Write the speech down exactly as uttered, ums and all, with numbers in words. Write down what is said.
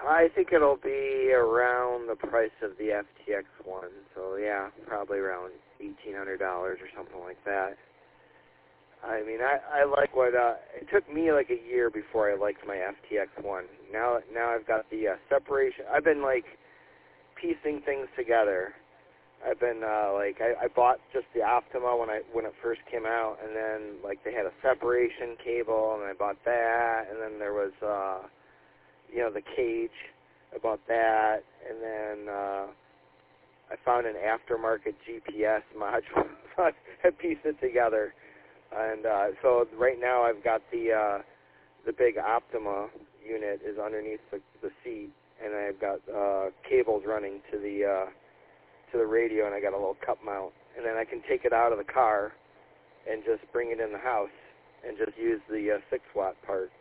I think it'll be around the price of the F T X one. So yeah, probably around eighteen hundred dollars or something like that. I mean, I, I like what, uh, it took me like a year before I liked my F T X one. Now, now I've got the uh, separation. I've been like piecing things together. I've been uh, like, I, I bought just the Optima when I when it first came out, and then like they had a separation cable, and I bought that, and then there was, uh, you know, the cage. I bought that, and then uh, I found an aftermarket G P S module. So I pieced it together. And uh, so right now I've got the uh, the big Optima unit is underneath the, the seat, and I've got uh, cables running to the uh, to the radio, and I got a little cup mount, and then I can take it out of the car and just bring it in the house and just use the uh, six watt part.